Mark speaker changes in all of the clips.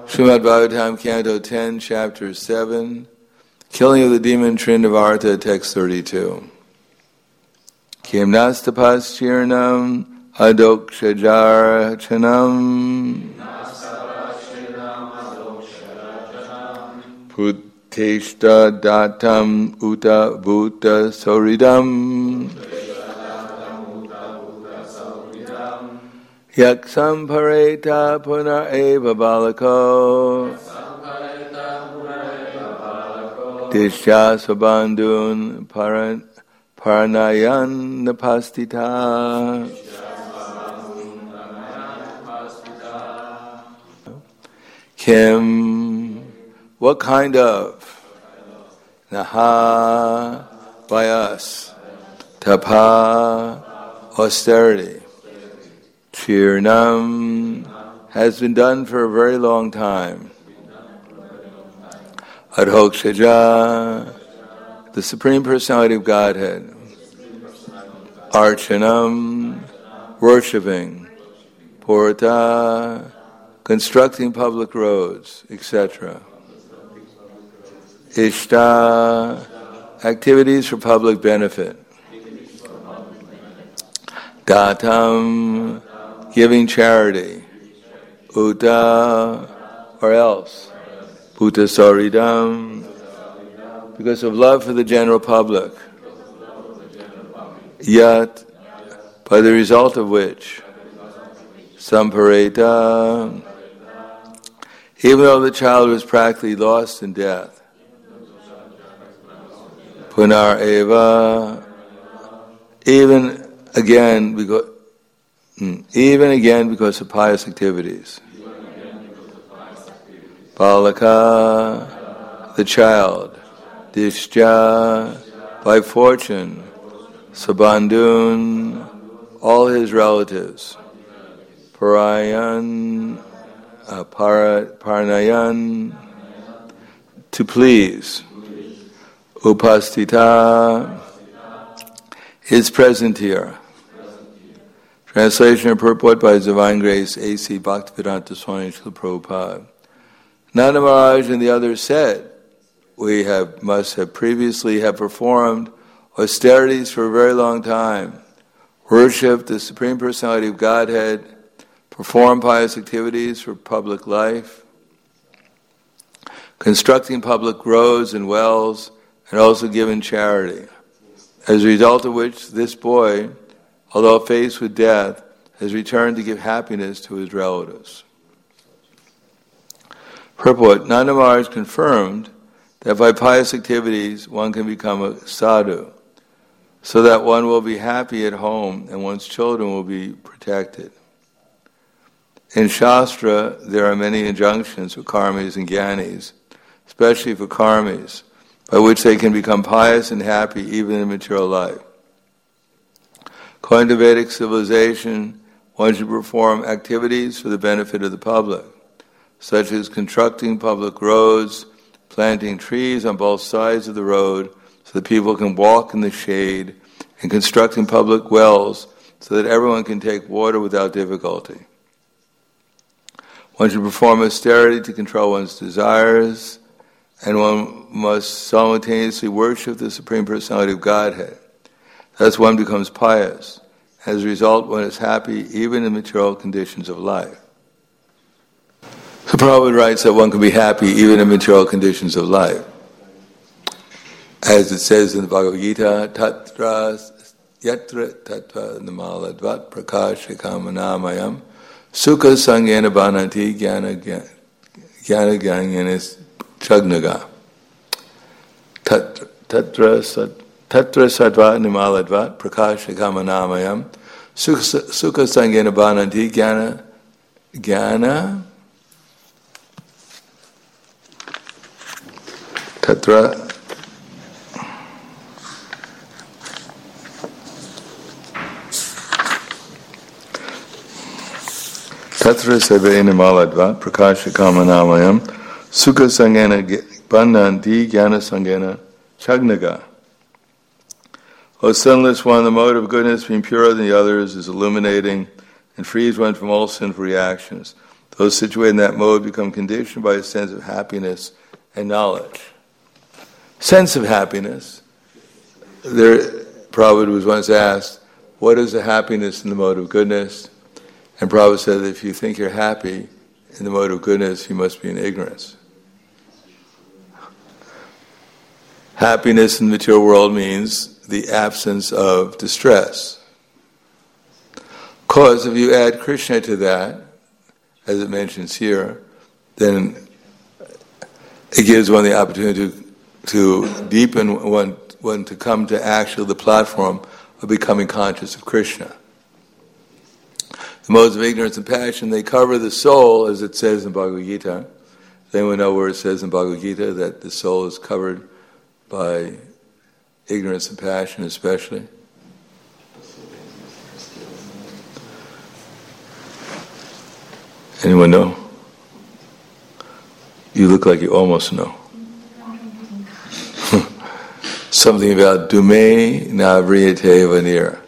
Speaker 1: Srimad Bhagavatam, Canto 10, Chapter 7, Killing of the Demon Trindavarta, Text 32. Kim nastapas chirnam adokshajarachanam Putteshta datam uta bhuta soridam Yaksam pareta punar eva balako Dishya sabandun paranayan napastita. Kim, what kind of? Naha, by us. Tapa, austerity. Chirnam has been done for a very long time. Adhokshaja, the Supreme Personality of Godhead. Archanam, worshipping. Purta, constructing public roads, etc. Ishta, activities for public benefit. Datam, giving charity. Uta, or else. Bhuta Saridam, because of love for the general public. Yet, by the result of which, Sampareta, even though the child was practically lost in death, Punar Eva, even again because of pious activities. Balaka, the child. Dishya, by fortune. Sabandun, all his relatives. Parayan, Parnayan, to please. Upastita, is present here. Translation or purport by His Divine Grace A.C. Bhaktivedanta Swami Srila Prabhupada. Nanda Maharaj and the others said, we must have previously have performed austerities for a very long time, worshipped the Supreme Personality of Godhead, performed pious activities for public life, constructing public roads and wells, and also given charity. As a result of which, this boy, although faced with death, has returned to give happiness to his relatives. Purport, Nanda Maharaj confirmed that by pious activities one can become a sadhu, so that one will be happy at home and one's children will be protected. In Shastra, there are many injunctions for karmis and gyanis, especially for karmis, by which they can become pious and happy even in material life. According to Vedic civilization, one should perform activities for the benefit of the public, such as constructing public roads, planting trees on both sides of the road so that people can walk in the shade, and constructing public wells so that everyone can take water without difficulty. One should perform austerity to control one's desires, and one must simultaneously worship the Supreme Personality of Godhead. Thus one becomes pious. As a result, one is happy even in material conditions of life. So Prabhupada writes that one can be happy even in material conditions of life. As it says in the Bhagavad Gita, Tatra Yatra Tattva Namaladvat Prakashikamanāmayam Sukha Sangena Bhanati Jnana Jnananis Chagnaga. Tatra Sattva Nimaladvat Prakashikamanāmayam Sukha Sangena Bhanati Jnana Tatra Savena Maladva Prakashikamanāmayam Sukha Sangena Bandhanti Jnana Sangena Chagnaga. O sinless one, the mode of goodness being purer than the others is illuminating and frees one from all sinful reactions. Those situated in that mode become conditioned by a sense of happiness and knowledge. Sense of happiness. Prabhupada was once asked, what is the happiness in the mode of goodness? And Prabhupada said that if you think you're happy in the mode of goodness, you must be in ignorance. Happiness in the material world means the absence of distress. Because if you add Krishna to that, as it mentions here, then it gives one the opportunity to deepen one to come to actually the platform of becoming conscious of Krishna. The modes of ignorance and passion, they cover the soul, as it says in Bhagavad Gita. Does anyone know where it says in Bhagavad Gita that the soul is covered by ignorance and passion especially? Anyone know? You look like you almost know. Something about Dume na vriyate vanir.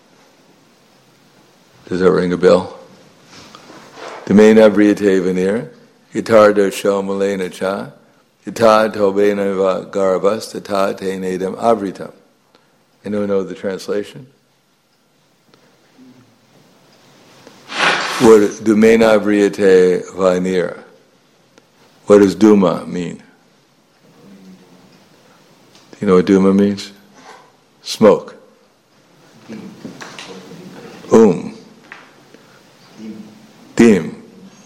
Speaker 1: Does that ring a bell? Dume na vriyate vanir. Yitarda shal malena cha. Yata tobena va garabas tata te nedam avritam. Anyone know the translation? What Dumena vriyate vanir? What does Duma mean? Do you know what Duma means? Smoke. Dim.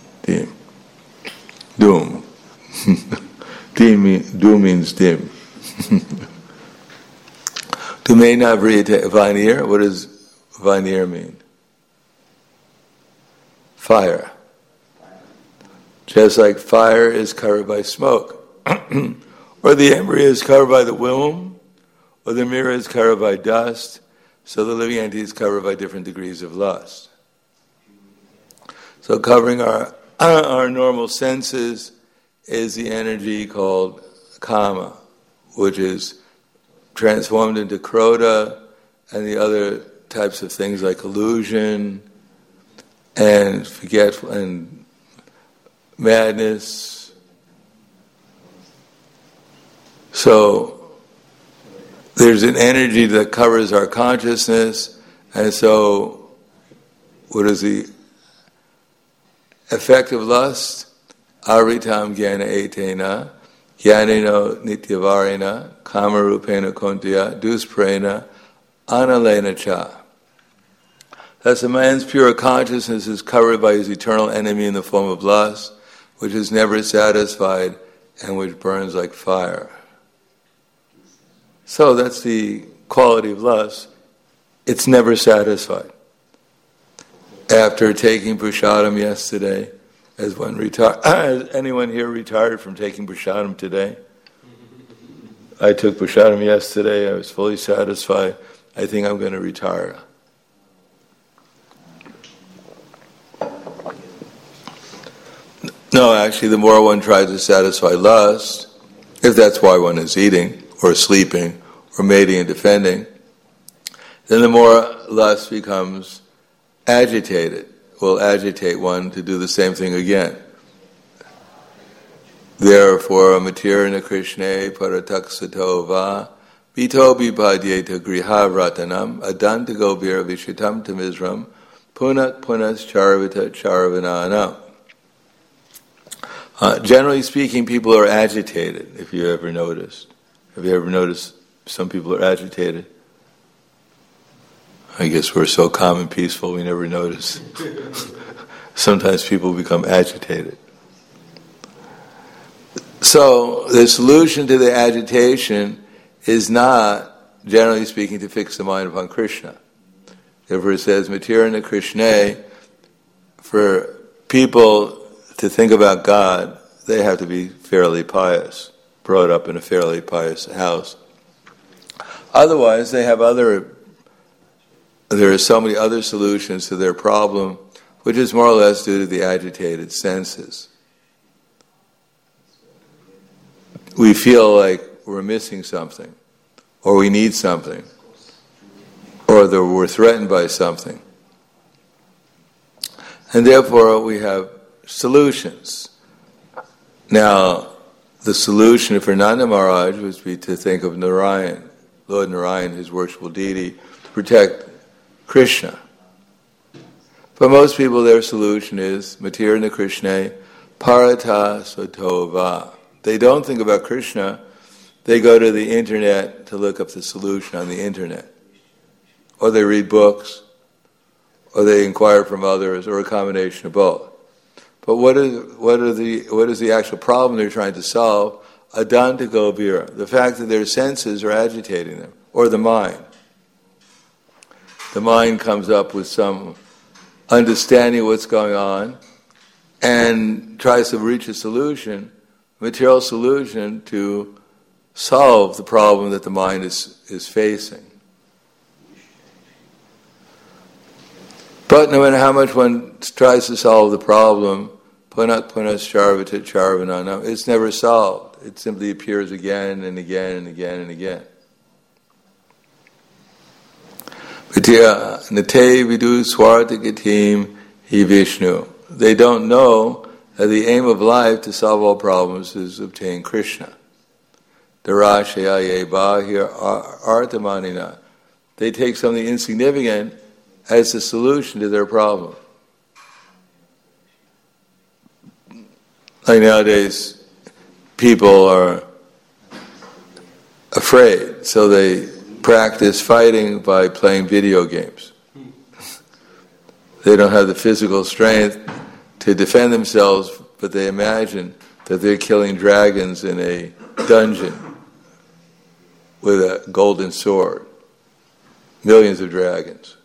Speaker 1: Doom. Doom means dim. Dumena vriyate vanir. What does vanir mean? Fire. Just like fire is covered by smoke. Or the embryo is covered by the womb, or the mirror is covered by dust, so the living entity is covered by different degrees of lust. So covering our normal senses is the energy called kama, which is transformed into krodha and the other types of things like illusion and forgetful and madness. So there's an energy that covers our consciousness, and so what is the effect of lust? Aritam jnana etena, jnaneno nityavarena, kamarupena kontya, dusprena, analena cha. Thus a man's pure consciousness is covered by his eternal enemy in the form of lust, which is never satisfied and which burns like fire. So that's the quality of lust. It's never satisfied. After taking prasadam yesterday, as one anyone here retired from taking prasadam today? I took prasadam yesterday. I was fully satisfied. I think I'm going to retire. No, actually, the more one tries to satisfy lust, if that's why one is eating, or sleeping, or mating and defending, then the more lust becomes agitated, will agitate one to do the same thing again. Therefore, matirna krishne parataksato va vito bipadyeta griha ratanam adantago vira vishitam tamizram punak punas charavita charavananam. Generally speaking, people are agitated, if you ever noticed. Have you ever noticed some people are agitated? I guess we're so calm and peaceful we never notice. Sometimes people become agitated. So the solution to the agitation is not, generally speaking, to fix the mind upon Krishna. Therefore it says, matirna krishna, for people to think about God, they have to be fairly pious, brought up in a fairly pious house. Otherwise, there are so many other solutions to their problem, which is more or less due to the agitated senses. We feel like we're missing something, or we need something, or that we're threatened by something. And therefore we have solutions. Now, the solution for Nanda Maharaj was to think of Narayan, Lord Narayan, his worshipful deity, to protect Krishna. For most people, their solution is Matirna Krishna Parata Sotova. They don't think about Krishna. They go to the internet to look up the solution on the internet. Or they read books, or they inquire from others, or a combination of both. But what is the actual problem they're trying to solve? Adanta Gobira, the fact that their senses are agitating them, or the mind. The mind comes up with some understanding of what's going on and tries to reach a solution, material solution to solve the problem that the mind is facing. But no matter how much one tries to solve the problem, it's never solved. It simply appears again and again and again and again. Nate vidu swarta gatim hi Vishnu. They don't know that the aim of life to solve all problems is to obtain Krishna. Darashaya bahir arthamanina. They take something insignificant as the solution to their problem. Like nowadays, people are afraid, so they practice fighting by playing video games. They don't have the physical strength to defend themselves, but they imagine that they're killing dragons in a dungeon with a golden sword. Millions of dragons.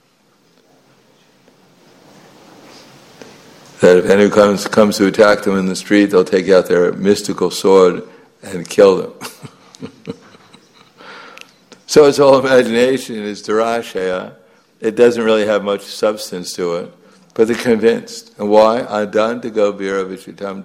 Speaker 1: That if anyone comes to attack them in the street, they'll take out their mystical sword and kill them. So it's all imagination, it's Durashaya. It doesn't really have much substance to it, but they're convinced. And why? Adanta Gobira Vishitam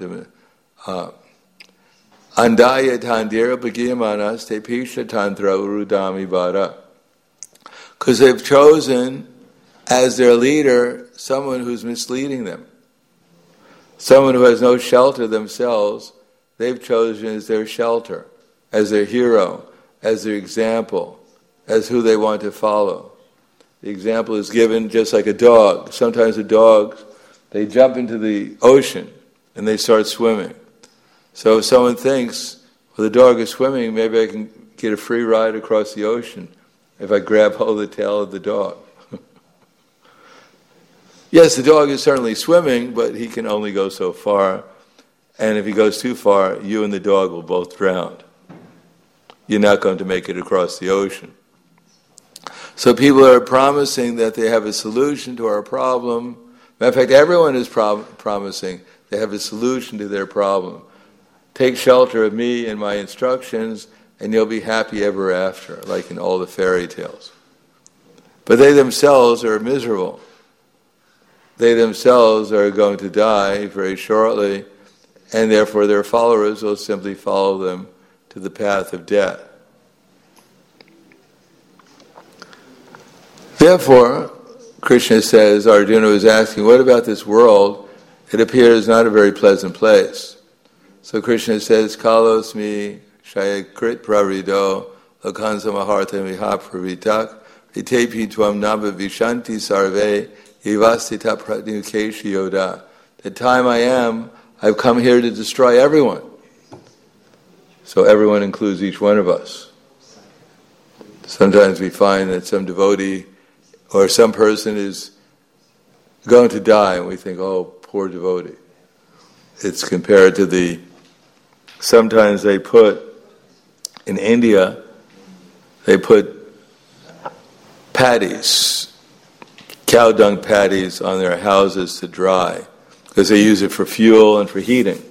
Speaker 1: Andaya Tandira Bhagiyamanas Te Pisha Tantra Urudami Vada. Because they've chosen as their leader someone who's misleading them. Someone who has no shelter themselves, they've chosen as their shelter, as their hero, as their example, as who they want to follow. The example is given just like a dog. Sometimes the dogs, they jump into the ocean and they start swimming. So if someone thinks, well, the dog is swimming, maybe I can get a free ride across the ocean if I grab hold of the tail of the dog. Yes, the dog is certainly swimming, but he can only go so far. And if he goes too far, you and the dog will both drown. You're not going to make it across the ocean. So people are promising that they have a solution to our problem. Matter of fact, everyone is promising they have a solution to their problem. Take shelter of me and my instructions, and you'll be happy ever after, like in all the fairy tales. But they themselves are miserable. They themselves are going to die very shortly, and therefore their followers will simply follow them to the path of death. Therefore, Krishna says, Arjuna was asking, what about this world? It appears not a very pleasant place. So Krishna says, Kalosmi Shayakrit Pravrido Lokansa Maharta Miha Pravitak Vitepi Tvam Nava Vishanti Sarve Ivasita Pratnukeshi Yoda. The time I am, I've come here to destroy everyone. So everyone includes each one of us. Sometimes we find that some devotee or some person is going to die and we think, oh, poor devotee. It's compared to sometimes they put, in India, they put patties, cow dung patties on their houses to dry because they use it for fuel and for heating.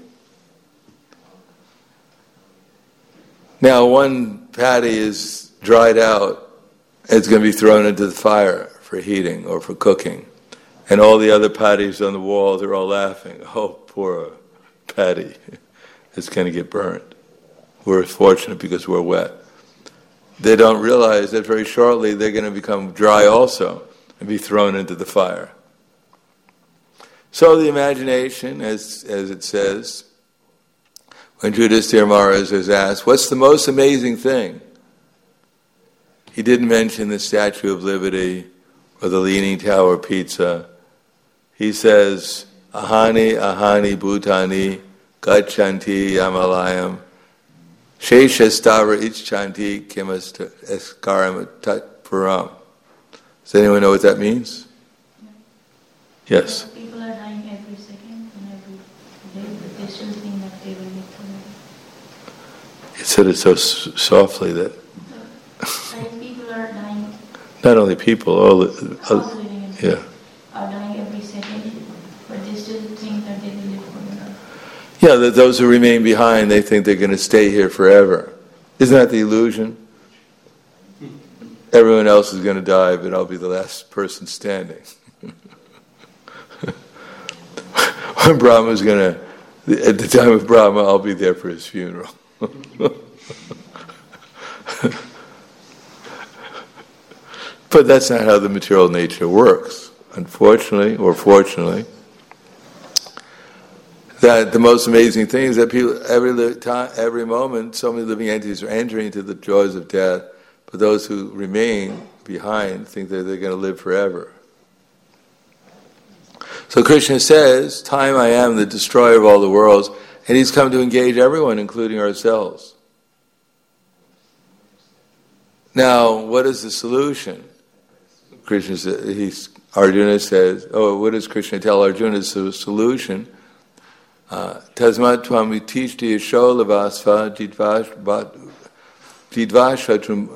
Speaker 1: Now one patty is dried out, it's going to be thrown into the fire for heating or for cooking. And all the other patties on the wall, they're all laughing. Oh, poor patty. It's going to get burned. We're fortunate because we're wet. They don't realize that very shortly they're going to become dry also and be thrown into the fire. So the imagination, as it says, when Yudhisthira Maharaj is asked, what's the most amazing thing? He didn't mention the Statue of Liberty or the Leaning Tower of Pisa. He says, ahani bhutani gachanti yamalayam sheshastava icchanti kimaskaram tatparam. Does anyone know what that means? Yes.
Speaker 2: People are dying every second and every day, but they still think that they will live forever.
Speaker 1: It said it so softly that...
Speaker 2: People are dying...
Speaker 1: Not only people, all
Speaker 2: living in
Speaker 1: yeah.
Speaker 2: are dying every second, but they still think that they will live forever.
Speaker 1: Yeah, that those who remain behind, they think they're going to stay here forever. Isn't that the illusion? Everyone else is going to die, but I'll be the last person standing. When Brahma's going to, at the time of Brahma, I'll be there for his funeral. But that's not how the material nature works. Unfortunately, or fortunately, that the most amazing thing is that people, every moment, so many living entities are entering into the joys of death, but those who remain behind think that they're going to live forever. So Krishna says, time I am the destroyer of all the worlds, and he's come to engage everyone, including ourselves. Now, what is the solution? Arjuna says, what does Krishna tell Arjuna is the solution? Tasmat tvam utishti yasho lavasva jidvashatrum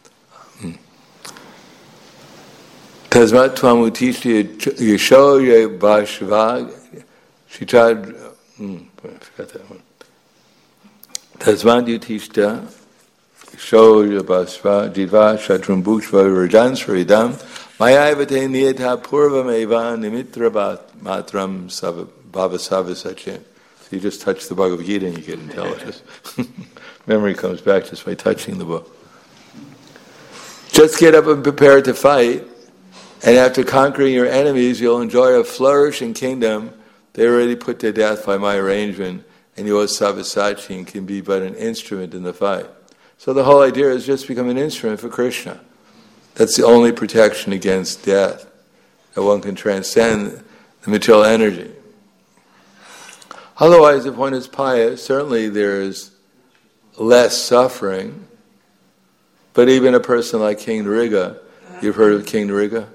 Speaker 1: Tasmat tvam utishti yasho yabashva shitad forgot that one. Tasmat utishta yasho yabashva jidvashatrum bhukshva rajan sridam mayayavate niyata purvam eva nimitra matram bhavasava sachin. So you just touch the Bhagavad Gita and you get intelligence. Memory comes back just by touching the book. Just get up and prepare to fight, and after conquering your enemies, you'll enjoy a flourishing kingdom. They're already put to death by my arrangement, and your Savasachin can be but an instrument in the fight. So the whole idea is just become an instrument for Krishna. That's the only protection against death, that one can transcend the material energy. Otherwise, if one is pious, certainly there is less suffering. But even a person like King Nriga, you've heard of King Nriga?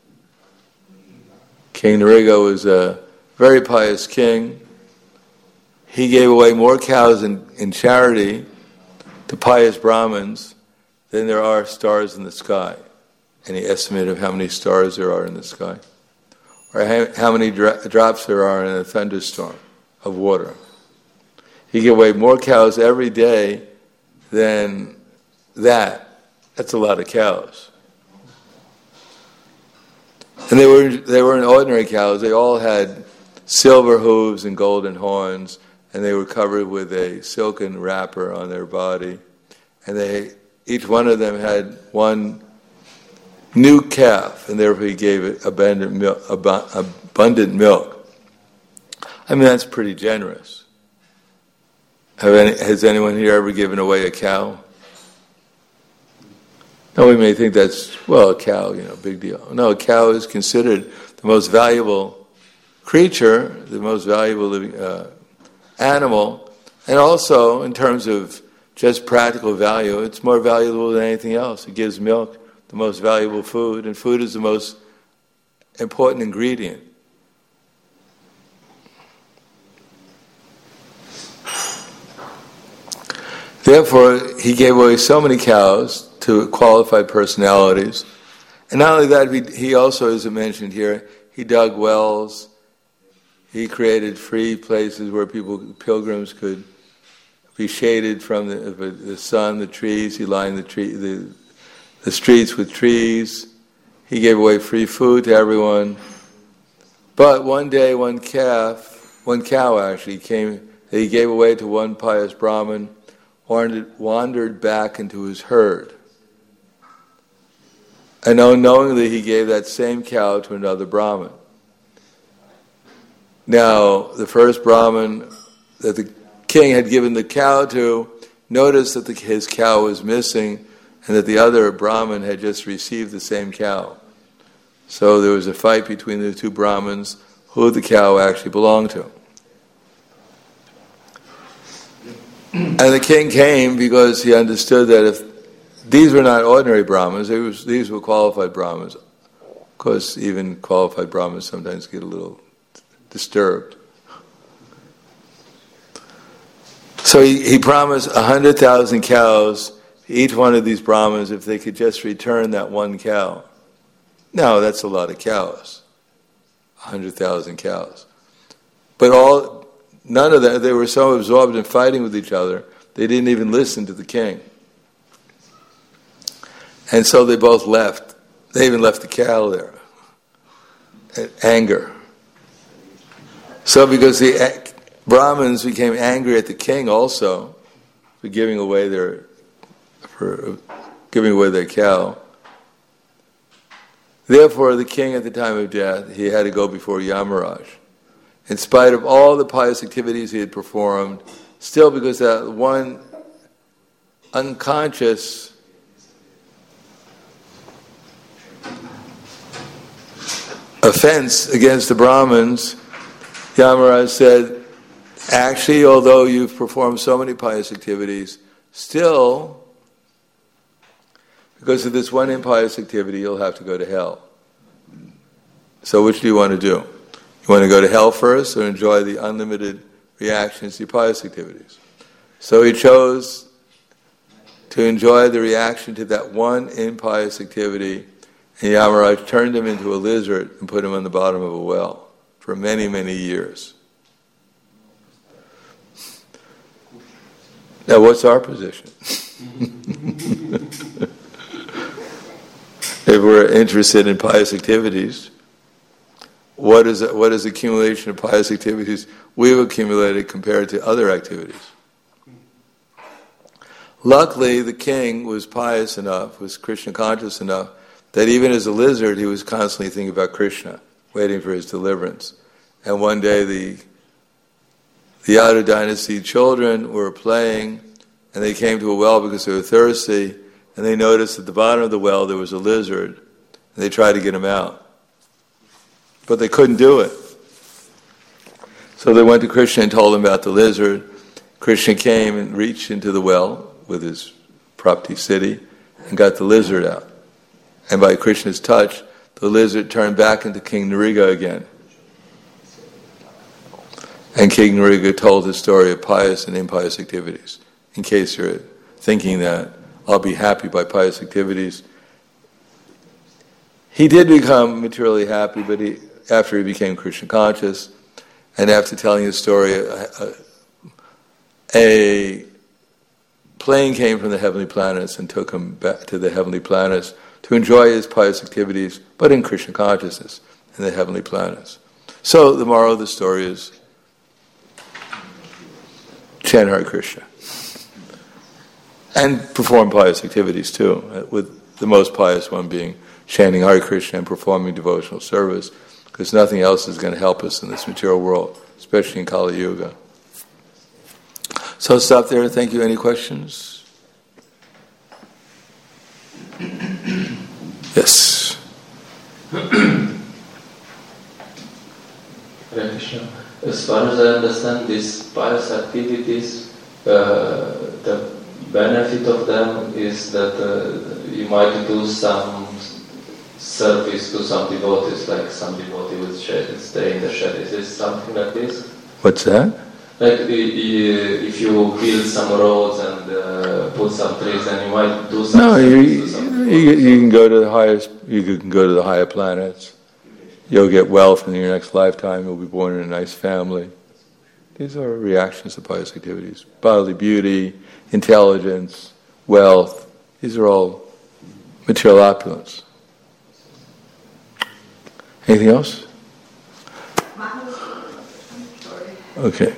Speaker 1: King Nriga was a very pious king. He gave away more cows in charity to pious Brahmins than there are stars in the sky. Any estimate of how many stars there are in the sky? Or how many drops there are in a thunderstorm of water? He gave away more cows every day than that. That's a lot of cows. And they weren't ordinary cows. They all had silver hooves and golden horns, and they were covered with a silken wrapper on their body. And each one of them had one new calf, and therefore he gave it abundant milk. I mean, that's pretty generous. Has anyone here ever given away a cow? No, we may think that's, a cow, big deal. No, a cow is considered the most valuable creature, the most valuable living animal, and also in terms of just practical value, it's more valuable than anything else. It gives milk, the most valuable food, and food is the most important ingredient. Therefore, he gave away so many cows to qualified personalities. And not only that, he also, as I mentioned here, he dug wells. He created free places where pilgrims could be shaded from the sun, the trees. He lined the streets with trees. He gave away free food to everyone. But one day, one cow actually came, that he gave away to one pious Brahmin, wandered back into his herd. And unknowingly he gave that same cow to another Brahmin. Now, the first Brahmin that the king had given the cow to noticed that his cow was missing and that the other Brahmin had just received the same cow. So there was a fight between the two Brahmins who the cow actually belonged to. And the king came because he understood that if these were not ordinary Brahmins, these were qualified Brahmins. Of course, even qualified Brahmins sometimes get a little disturbed. So he promised 100,000 cows to each one of these Brahmins if they could just return that one cow. Now, that's a lot of cows. 100,000 cows. But none of them, they were so absorbed in fighting with each other, they didn't even listen to the king. And so they both left. They even left the cow there. In anger. So because the Brahmins became angry at the king also for giving away their cow. Therefore, the king at the time of death, he had to go before Yamaraj. In spite of all the pious activities he had performed, still because that one unconscious offense against the Brahmins, Yamaraj said, actually, although you've performed so many pious activities, still, because of this one impious activity, you'll have to go to hell. So which do you want to do? You want to go to hell first or enjoy the unlimited reactions to your pious activities? So he chose to enjoy the reaction to that one impious activity, and Yamaraj turned him into a lizard and put him on the bottom of a well for many, many years. Now what's our position? If we're interested in pious activities, what is accumulation of pious activities we've accumulated compared to other activities? Luckily, the king was pious enough, was Krishna conscious enough, that even as a lizard, he was constantly thinking about Krishna, waiting for his deliverance. And one day the Yadu dynasty children were playing, and they came to a well because they were thirsty, and they noticed at the bottom of the well there was a lizard, and they tried to get him out. But they couldn't do it. So they went to Krishna and told him about the lizard. Krishna came and reached into the well with his Prapti Siddhi and got the lizard out. And by Krishna's touch, the lizard turned back into King Nriga again. And King Nriga told his story of pious and impious activities. In case you're thinking that I'll be happy by pious activities. He did become materially happy, but after he became Krishna conscious, and after telling his story, a plane came from the heavenly planets and took him back to the heavenly planets to enjoy his pious activities, but in Krishna consciousness in the heavenly planets. So the moral of the story is chant Hare Krishna. And perform pious activities too, with the most pious one being chanting Hare Krishna and performing devotional service, because nothing else is going to help us in this material world, especially in Kali Yuga. So I'll stop there. Thank you. Any questions? Yes.
Speaker 3: Hare Krishna. As far as I understand, these pious activities, the benefit of them is that you might do some service to some devotees, like some devotee would stay in the shed. Is this something like this?
Speaker 1: What's that?
Speaker 3: Like if you build some roads and put some trees, then you might do some.
Speaker 1: No, you can go to the highest. You can go to the higher planets. You'll get wealth in your next lifetime. You'll be born in a nice family. These are reactions to pious activities. Bodily beauty, intelligence, wealth. These are all material opulence. Anything else? Okay.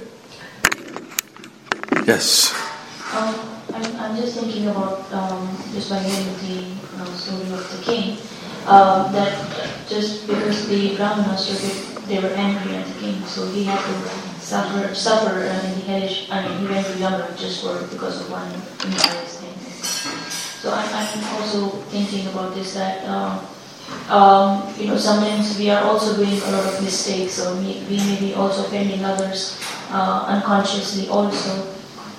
Speaker 1: Yes.
Speaker 2: I'm just thinking about, just by hearing the story of the king, that just because the Brahmanas took it they were angry at the king, so he had to suffer in the hellish. He went to Yama just because of one impious thing. So I'm also thinking about this, that sometimes we are also doing a lot of mistakes, so we may be also offending others unconsciously also,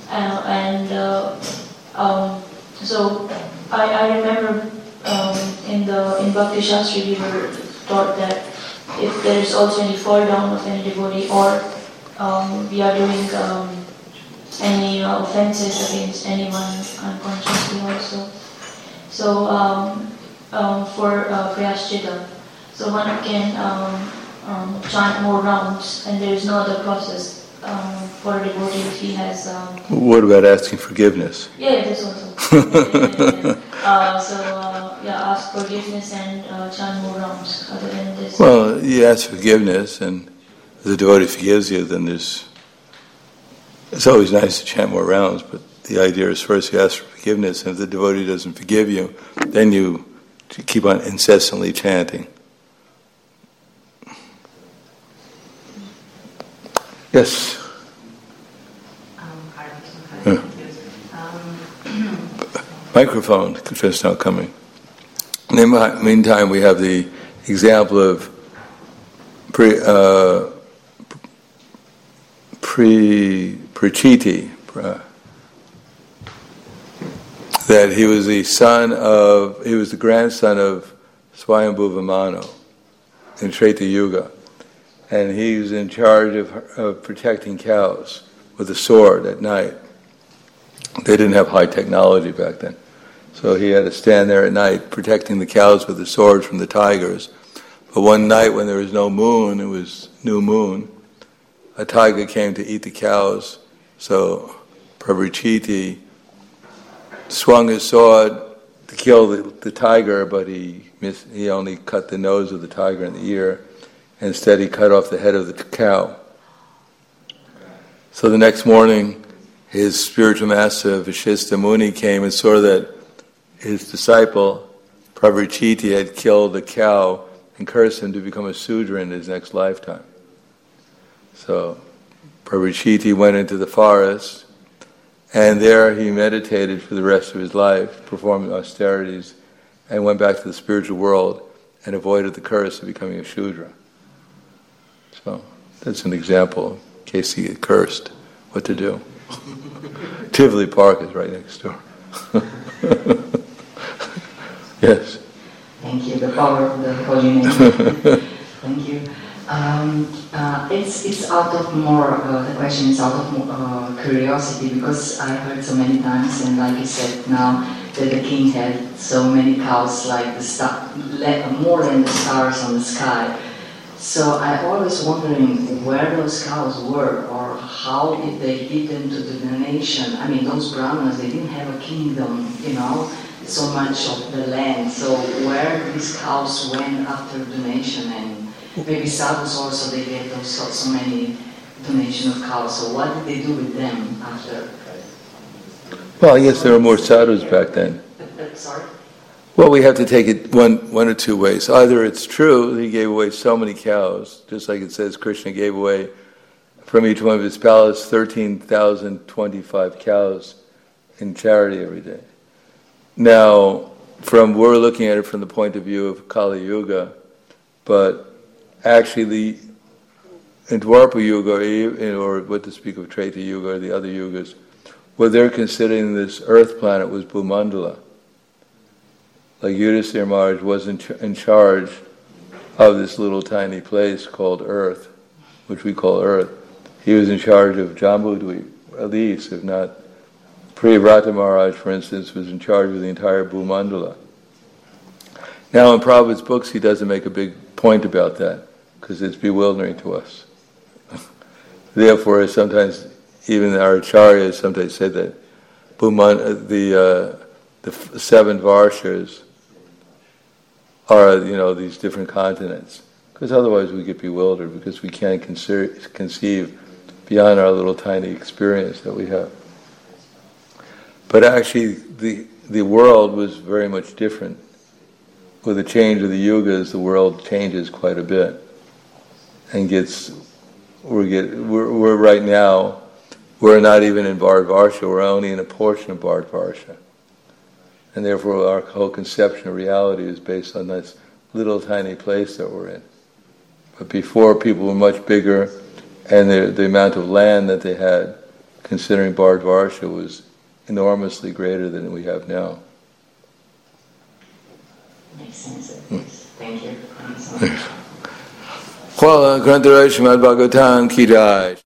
Speaker 2: so I remember in Bhakti Shastri we were taught that if there is also any fall down of any devotee, or we are doing any offenses against anyone unconsciously also, so for Prayaschita, so one can chant more rounds, and there is no other process for a devotee if he has.
Speaker 1: What about asking forgiveness?
Speaker 2: Yeah, that's also. Ask forgiveness and chant more rounds. Other than this.
Speaker 1: Well, you ask forgiveness, and if the devotee forgives you, then it's always nice to chant more rounds, but the idea is first you ask for forgiveness, and if the devotee doesn't forgive you, then you keep on incessantly chanting. Yes? Microphone just not coming. In the meantime, we have the example of Prachiti, that he was the grandson of Swayambhuva Manu in Treta Yuga, and he was in charge of protecting cows with a sword at night. They didn't have high technology back then, so he had to stand there at night protecting the cows with a sword from the tigers. But one night when there was no moon, it was new moon, a tiger came to eat the cows, so Prachiti swung his sword to kill the tiger, but he only cut the nose of the tiger in the ear. Instead, he cut off the head of the cow. So the next morning, his spiritual master, Vashistha Muni, came and saw that his disciple, Prachiti, had killed the cow and cursed him to become a Sudra in his next lifetime. So Prachiti went into the forest, and there he meditated for the rest of his life, performed austerities, and went back to the spiritual world and avoided the curse of becoming a Shudra. So that's an example, in case he get cursed, what to do. Tivoli Park is right next door. Yes.
Speaker 4: Thank you. The power of the holy name. Thank you. It's out of more. The question is out of curiosity, because I heard so many times, and like you said now, that the king had so many cows, like the star, more than the stars on the sky. So I always wondering where those cows were, or how did they get into the donation. I mean, those Brahmanas, they didn't have a kingdom, so much of the land. So where these cows went after donation, and maybe sadhus also, they get those so many donation of cows. So what did they do with them after?
Speaker 1: Well, I guess there were more sadhus back then.
Speaker 4: Sorry?
Speaker 1: Well, we have to take it one or two ways. Either it's true that he gave away so many cows, just like it says Krishna gave away from each one of his palace 13,025 cows in charity every day. Now, we're looking at it from the point of view of Kali Yuga, but actually in Dwapara Yuga, or what to speak of Treta Yuga or the other yugas, what they're considering this earth planet was Bhumandala. Like Yudhisthira Maharaj was in charge of this little tiny place called Earth, which we call Earth. He was in charge of Jambudvip, at least, if not. Priyavrata Maharaj, for instance, was in charge of the entire Bhumandala. Now in Prabhupada's books he doesn't make a big point about that, because it's bewildering to us. Therefore, sometimes even our acharyas sometimes say that the 7 varshas are, these different continents. Because otherwise we get bewildered, because we can't conceive beyond our little tiny experience that we have. But actually the world was very much different. With the change of the yugas, the world changes quite a bit. and we're right now, we're not even in Bharatvarsha, we're only in a portion of Bharatvarsha. And therefore our whole conception of reality is based on this little tiny place that we're in. But before, people were much bigger, and the amount of land that they had, considering Bharatvarsha, was enormously greater than we have now.
Speaker 4: Makes sense. Thank you.
Speaker 1: Well, Grantaraj Srimad Bhagavatam Ki Jai.